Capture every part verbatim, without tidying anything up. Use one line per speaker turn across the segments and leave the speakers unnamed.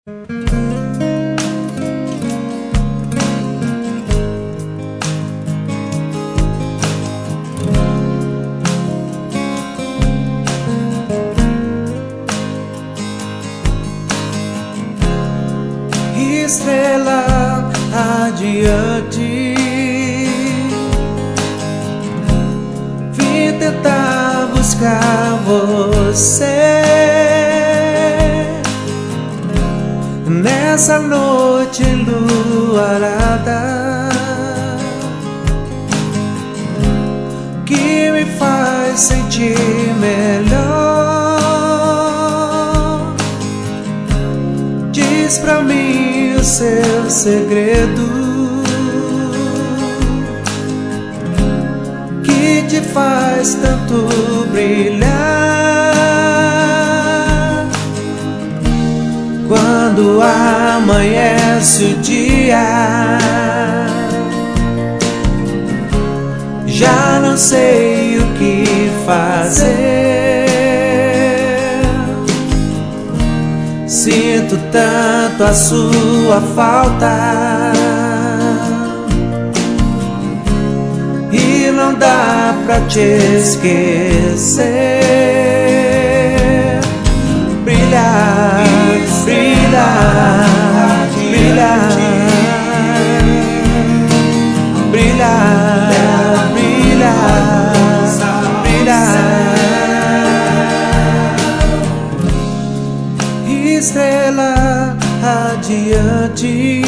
Estrela radiante, vim tentar buscar você nessa noite enluarada que me faz sentir melhor. Diz pra mim o seu segredo que te faz tanto brilhar. Quando amanhece o dia, já não sei o que fazer. Sinto tanto a sua falta e não dá pra te esquecer. Brilhar, brilhar, brilhar, brilhar, brilhar, brilhar. Estrela radiante,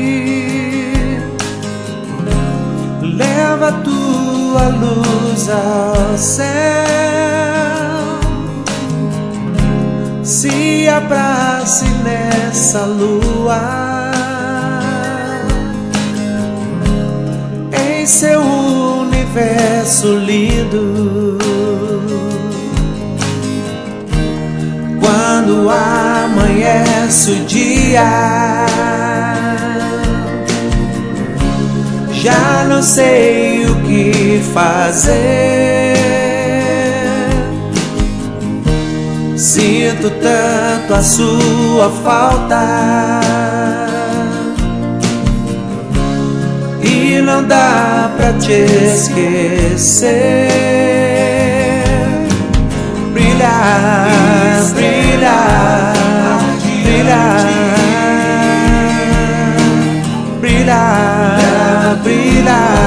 leva tua luz ao céu, se abrace nessa lua, em seu universo lindo. Quando amanhece o dia, já não sei o que fazer. Sinto tanto a sua falta e não dá pra te esquecer. Brilhar, brilhar, brilhar, brilhar, brilhar.